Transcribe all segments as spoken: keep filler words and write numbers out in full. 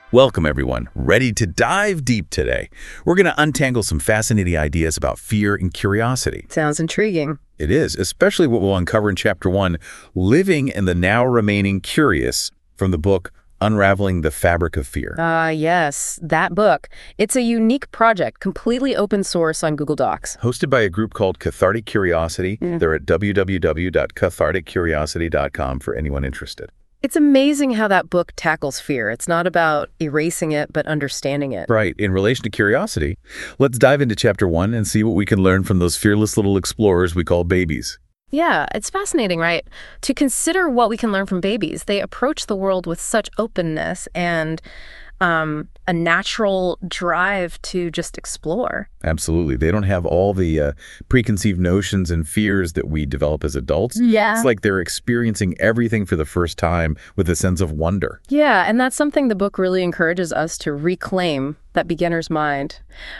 Welcome, everyone. Ready to dive deep today? We're going to untangle some fascinating ideas about fear and curiosity. Sounds intriguing. It is, especially what we'll uncover in Chapter one, Living in the Now Remaining Curious, from the book Unraveling the Fabric of Fear. Ah, uh, yes, that book. It's a unique project, completely open source on Google Docs. Hosted by a group called Cathartic Curiosity. Mm. They're at w w w dot cathartic curiosity dot com for anyone interested. It's amazing how that book tackles fear. It's not about erasing it, but understanding it. Right. In relation to curiosity, let's dive into Chapter one and see what we can learn from those fearless little explorers we call babies. Yeah, it's fascinating, right? To consider what we can learn from babies. They approach the world with such openness and um, a natural drive to just explore. Absolutely. They don't have all the uh, preconceived notions and fears that we develop as adults. Yeah. It's like they're experiencing everything for the first time with a sense of wonder. Yeah, and that's something the book really encourages us to reclaim, that beginner's mind.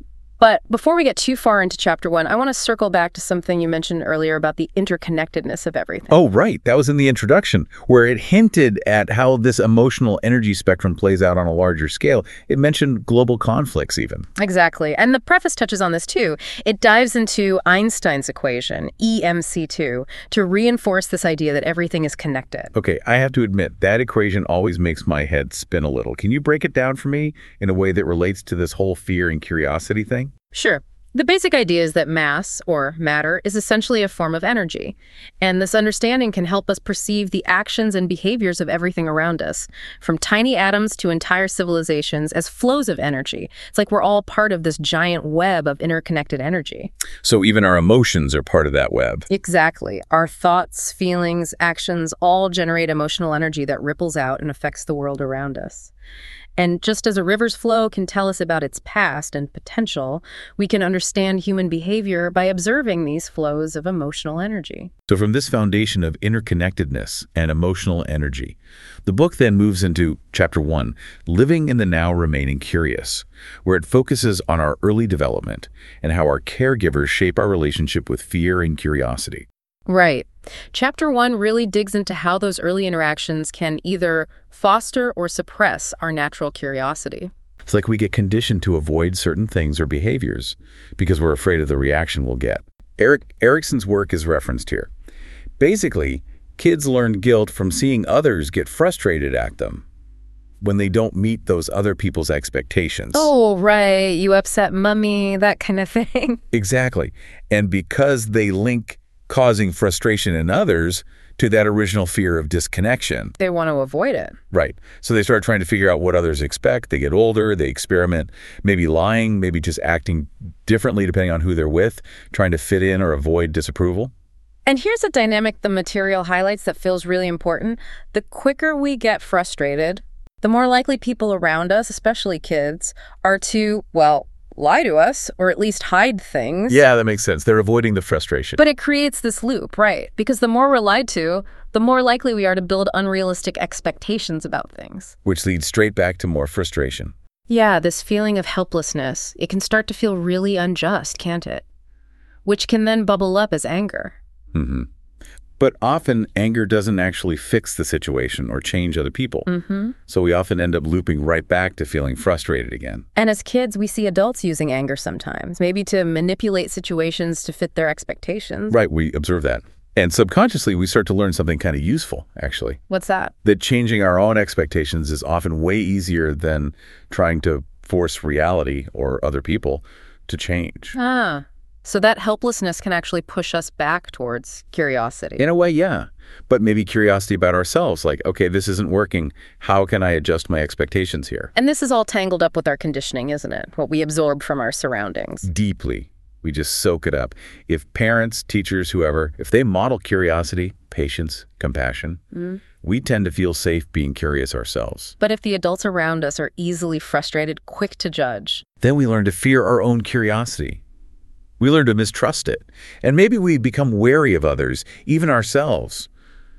But before we get too far into Chapter one, I want to circle back to something you mentioned earlier about the interconnectedness of everything. Oh, right. That was in the introduction, where it hinted at how this emotional energy spectrum plays out on a larger scale. It mentioned global conflicts even. Exactly. And the preface touches on this too. It dives into Einstein's equation, E M C two, to reinforce this idea that everything is connected. Okay, I have to admit, that equation always makes my head spin a little. Can you break it down for me in a way that relates to this whole fear and curiosity thing? Sure. The basic idea is that mass, or matter, is essentially a form of energy. And this understanding can help us perceive the actions and behaviors of everything around us, from tiny atoms to entire civilizations, as flows of energy. It's like we're all part of this giant web of interconnected energy. So even our emotions are part of that web. Exactly. Our thoughts, feelings, actions all generate emotional energy that ripples out and affects the world around us. And just as a river's flow can tell us about its past and potential, we can understand human behavior by observing these flows of emotional energy. So from this foundation of interconnectedness and emotional energy, the book then moves into Chapter one, Living in the Now Remaining Curious, where it focuses on our early development and how our caregivers shape our relationship with fear and curiosity. Right. Chapter one really digs into how those early interactions can either foster or suppress our natural curiosity. It's like we get conditioned to avoid certain things or behaviors because we're afraid of the reaction we'll get. Erik Erikson's work is referenced here. Basically, kids learn guilt from seeing others get frustrated at them when they don't meet those other people's expectations. Oh, right. You upset mommy, that kind of thing. Exactly. And because they link causing frustration in others to that original fear of disconnection. They want to avoid it. Right. So they start trying to figure out what others expect. They get older, they experiment, maybe lying, maybe just acting differently depending on who they're with, trying to fit in or avoid disapproval. And here's a dynamic the material highlights that feels really important. The quicker we get frustrated, the more likely people around us, especially kids, are to, well, lie to us, or at least hide things. Yeah, that makes sense. They're avoiding the frustration. But it creates this loop, right? Because the more we're lied to, the more likely we are to build unrealistic expectations about things. Which leads straight back to more frustration. Yeah, this feeling of helplessness, it can start to feel really unjust, can't it? Which can then bubble up as anger. Mm-hmm. But often, anger doesn't actually fix the situation or change other people. Mm-hmm. So we often end up looping right back to feeling frustrated again. And as kids, we see adults using anger sometimes, maybe to manipulate situations to fit their expectations. Right, we observe that. And subconsciously, we start to learn something kind of useful, actually. What's that? That changing our own expectations is often way easier than trying to force reality or other people to change. Ah. So that helplessness can actually push us back towards curiosity. In a way, yeah. But maybe curiosity about ourselves, like, okay, this isn't working. How can I adjust my expectations here? And this is all tangled up with our conditioning, isn't it? What we absorb from our surroundings. Deeply. We just soak it up. If parents, teachers, whoever, if they model curiosity, patience, compassion, mm. we tend to feel safe being curious ourselves. But if the adults around us are easily frustrated, quick to judge, then we learn to fear our own curiosity. We learn to mistrust it. And maybe we become wary of others, even ourselves.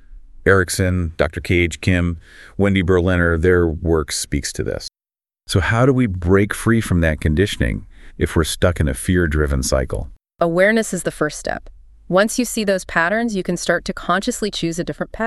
Erikson, Doctor K H Kim, Wendy Berliner, their work speaks to this. So how do we break free from that conditioning if we're stuck in a fear-driven cycle? Awareness is the first step. Once you see those patterns, you can start to consciously choose a different path.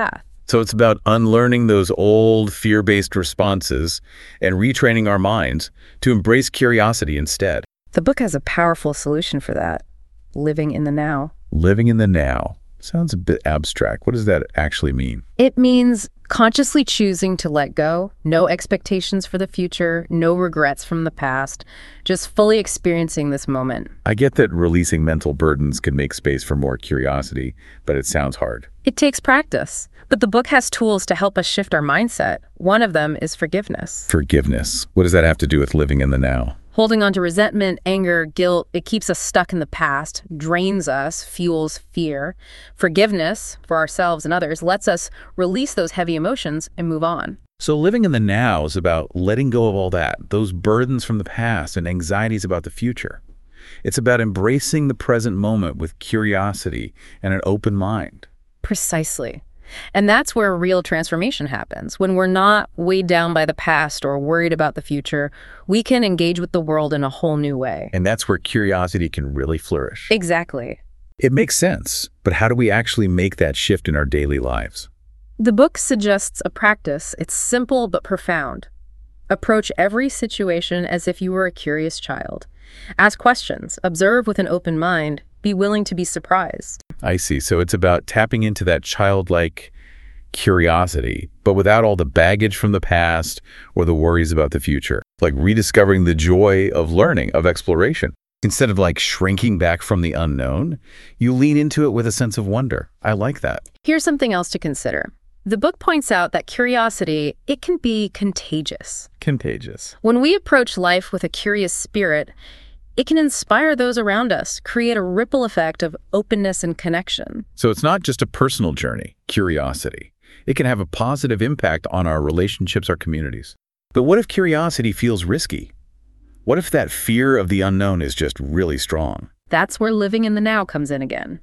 So it's about unlearning those old fear-based responses and retraining our minds to embrace curiosity instead. The book has a powerful solution for that: living in the now. Living in the now. Sounds a bit abstract. What does that actually mean? It means consciously choosing to let go, no expectations for the future, no regrets from the past, just fully experiencing this moment. I get that releasing mental burdens can make space for more curiosity, but it sounds hard. It takes practice, but the book has tools to help us shift our mindset. One of them is forgiveness. Forgiveness. What does that have to do with living in the now? Holding on to resentment, anger, guilt, it keeps us stuck in the past, drains us, fuels fear. Forgiveness, for ourselves and others, lets us release those heavy emotions and move on. So living in the now is about letting go of all that, those burdens from the past and anxieties about the future. It's about embracing the present moment with curiosity and an open mind. Precisely. And that's where real transformation happens. When we're not weighed down by the past or worried about the future, we can engage with the world in a whole new way. And that's where curiosity can really flourish. Exactly. It makes sense, but how do we actually make that shift in our daily lives? The book suggests a practice. It's simple but profound. Approach every situation as if you were a curious child. Ask questions, observe with an open mind, be willing to be surprised. I see. So it's about tapping into that childlike curiosity, but without all the baggage from the past or the worries about the future. Like rediscovering the joy of learning, of exploration. Instead of like shrinking back from the unknown, you lean into it with a sense of wonder. I like that. Here's something else to consider. The book points out that curiosity, it can be contagious. Contagious. When we approach life with a curious spirit, it can inspire those around us, create a ripple effect of openness and connection. So it's not just a personal journey, curiosity. It can have a positive impact on our relationships, our communities. But what if curiosity feels risky? What if that fear of the unknown is just really strong? That's where living in the now comes in again.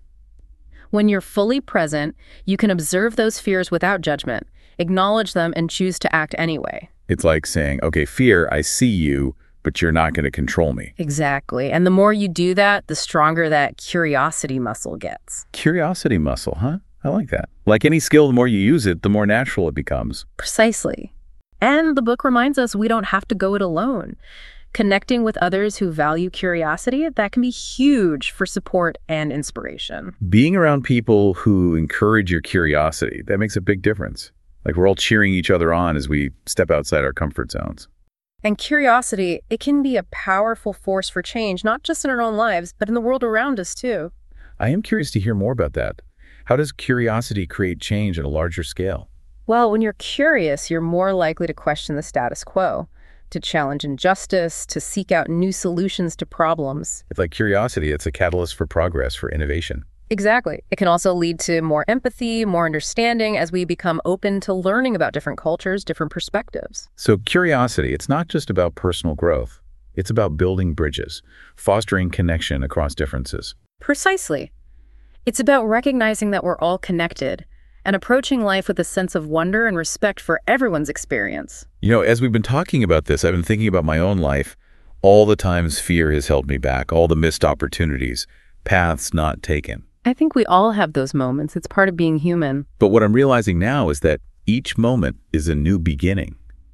When you're fully present, you can observe those fears without judgment, acknowledge them, and choose to act anyway. It's like saying, okay, fear, I see you, but you're not going to control me. Exactly. And the more you do that, the stronger that curiosity muscle gets. Curiosity muscle, huh? I like that. Like any skill, the more you use it, the more natural it becomes. Precisely. And the book reminds us we don't have to go it alone. Connecting with others who value curiosity, that can be huge for support and inspiration. Being around people who encourage your curiosity, that makes a big difference. Like we're all cheering each other on as we step outside our comfort zones. And curiosity, it can be a powerful force for change, not just in our own lives, but in the world around us too. I am curious to hear more about that. How does curiosity create change at a larger scale? Well, when you're curious, you're more likely to question the status quo, to challenge injustice, to seek out new solutions to problems. It's like curiosity, it's a catalyst for progress, for innovation. Exactly. It can also lead to more empathy, more understanding as we become open to learning about different cultures, different perspectives. So curiosity, it's not just about personal growth. It's about building bridges, fostering connection across differences. Precisely. It's about recognizing that we're all connected and approaching life with a sense of wonder and respect for everyone's experience. You know, as we've been talking about this, I've been thinking about my own life. All the times fear has held me back, all the missed opportunities, paths not taken. I think we all have those moments. It's part of being human. But what I'm realizing now is that each moment is a new beginning.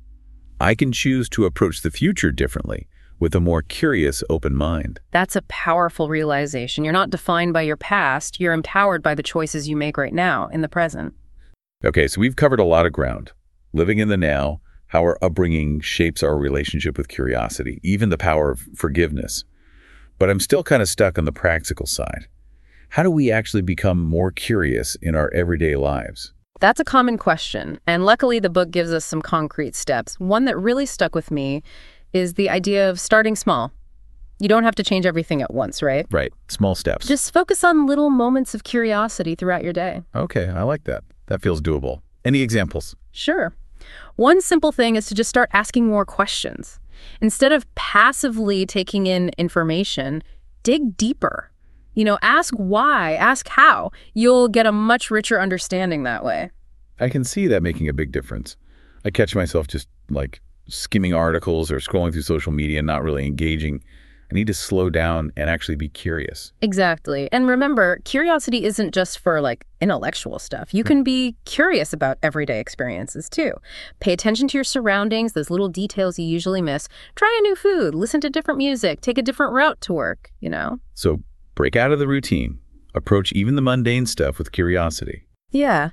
I can choose to approach the future differently with a more curious, open mind. That's a powerful realization. You're not defined by your past. You're empowered by the choices you make right now, in the present. Okay, so we've covered a lot of ground. Living in the now, how our upbringing shapes our relationship with curiosity, even the power of forgiveness. But I'm still kind of stuck on the practical side. How do we actually become more curious in our everyday lives? That's a common question, and luckily the book gives us some concrete steps. One that really stuck with me is the idea of starting small. You don't have to change everything at once, right? Right, small steps. Just focus on little moments of curiosity throughout your day. Okay, I like that. That feels doable. Any examples? Sure. One simple thing is to just start asking more questions. Instead of passively taking in information, dig deeper. You know, ask why, ask how. You'll get a much richer understanding that way. I can see that making a big difference. I catch myself just like skimming articles or scrolling through social media and not really engaging I need to slow down and actually be curious. Exactly. And remember, curiosity isn't just for like intellectual stuff. You can be curious about everyday experiences too. Pay attention to your surroundings, those little details you usually miss. Try a new food, listen to different music, take a different route to work, you know? So break out of the routine. Approach even the mundane stuff with curiosity. Yeah.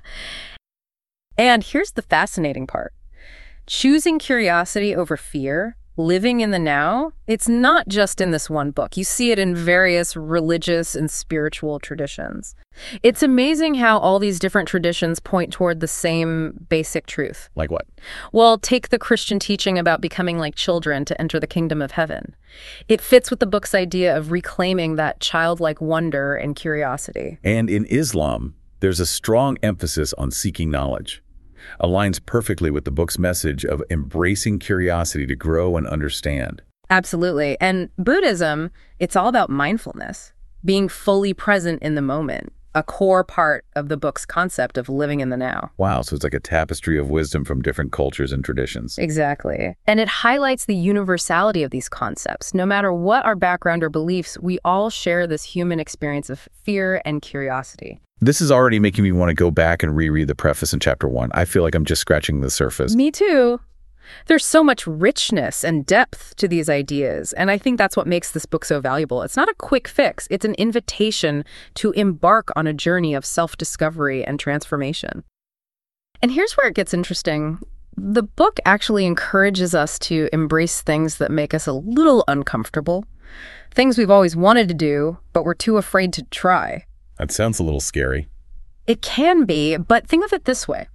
And here's the fascinating part. Choosing curiosity over fear, living in the now, it's not just in this one book. You see it in various religious and spiritual traditions. It's amazing how all these different traditions point toward the same basic truth. Like what? Well, take the Christian teaching about becoming like children to enter the kingdom of heaven. It fits with the book's idea of reclaiming that childlike wonder and curiosity. And in Islam, there's a strong emphasis on seeking knowledge. Aligns perfectly with the book's message of embracing curiosity to grow and understand. Absolutely. And Buddhism, it's all about mindfulness, being fully present in the moment, a core part of the book's concept of living in the now. Wow, so it's like a tapestry of wisdom from different cultures and traditions. Exactly. And it highlights the universality of these concepts. No matter what our background or beliefs, we all share this human experience of fear and curiosity. This is already making me want to go back and reread the preface in chapter one. I feel like I'm just scratching the surface. Me too. There's so much richness and depth to these ideas, and I think that's what makes this book so valuable. It's not a quick fix. It's an invitation to embark on a journey of self-discovery and transformation. And here's where it gets interesting. The book actually encourages us to embrace things that make us a little uncomfortable, things we've always wanted to do, but we're too afraid to try. That sounds a little scary. It can be, but think of it this way.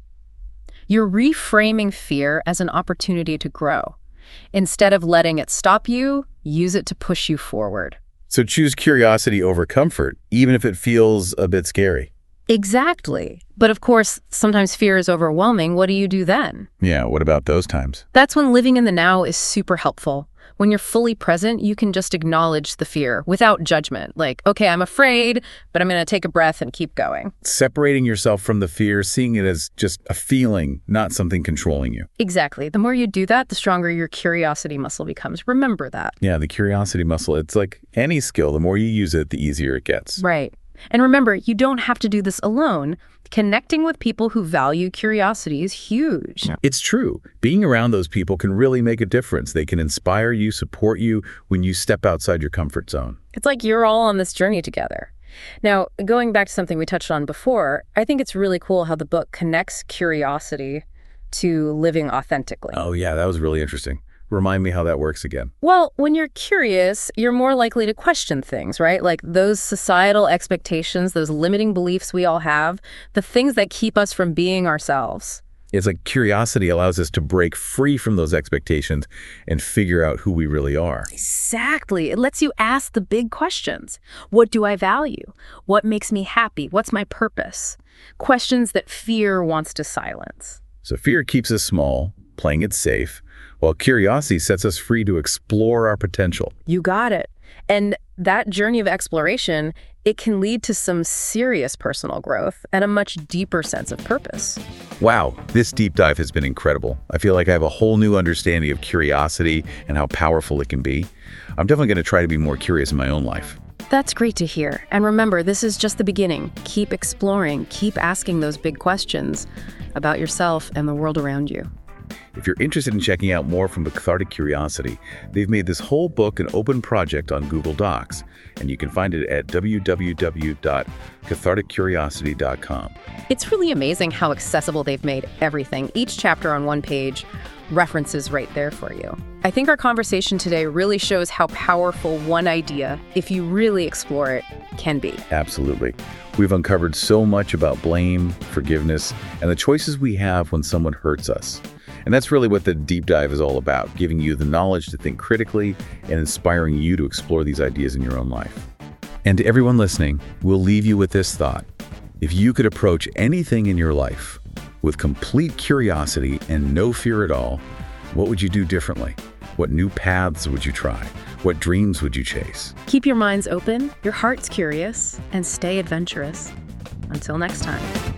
You're reframing fear as an opportunity to grow. Instead of letting it stop you, use it to push you forward. So choose curiosity over comfort, even if it feels a bit scary. Exactly. But of course, sometimes fear is overwhelming. What do you do then? Yeah, what about those times? That's when living in the now is super helpful. When you're fully present, you can just acknowledge the fear without judgment. Like, okay, I'm afraid, but I'm going to take a breath and keep going. Separating yourself from the fear, seeing it as just a feeling, not something controlling you. Exactly. The more you do that, the stronger your curiosity muscle becomes. Remember that. Yeah, the curiosity muscle, it's like any skill. The more you use it, the easier it gets. Right. And remember, you don't have to do this alone. Connecting with people who value curiosity is huge. It's true. Being around those people can really make a difference. They can inspire you, support you when you step outside your comfort zone. It's like you're all on this journey together. Now, going back to something we touched on before, I think it's really cool how the book connects curiosity to living authentically. Oh, yeah, that was really interesting. Remind me how that works again. Well, when you're curious, you're more likely to question things, right? Like those societal expectations, those limiting beliefs we all have, the things that keep us from being ourselves. It's like curiosity allows us to break free from those expectations and figure out who we really are. Exactly. It lets you ask the big questions. What do I value? What makes me happy? What's my purpose? Questions that fear wants to silence. So fear keeps us small, playing it safe, while curiosity sets us free to explore our potential. You got it. And that journey of exploration, it can lead to some serious personal growth and a much deeper sense of purpose. Wow, this deep dive has been incredible. I feel like I have a whole new understanding of curiosity and how powerful it can be. I'm definitely going to try to be more curious in my own life. That's great to hear. And remember, this is just the beginning. Keep exploring, keep asking those big questions about yourself and the world around you. If you're interested in checking out more from the Cathartic Curiosity, they've made this whole book an open project on Google Docs, and you can find it at w w w dot cathartic curiosity dot com. It's really amazing how accessible they've made everything. Each chapter on one page, references right there for you. I think our conversation today really shows how powerful one idea, if you really explore it, can be. Absolutely. We've uncovered so much about blame, forgiveness, and the choices we have when someone hurts us. And that's really what the deep dive is all about, giving you the knowledge to think critically and inspiring you to explore these ideas in your own life. And to everyone listening, we'll leave you with this thought. If you could approach anything in your life with complete curiosity and no fear at all, what would you do differently? What new paths would you try? What dreams would you chase? Keep your minds open, your hearts curious, and stay adventurous. Until next time.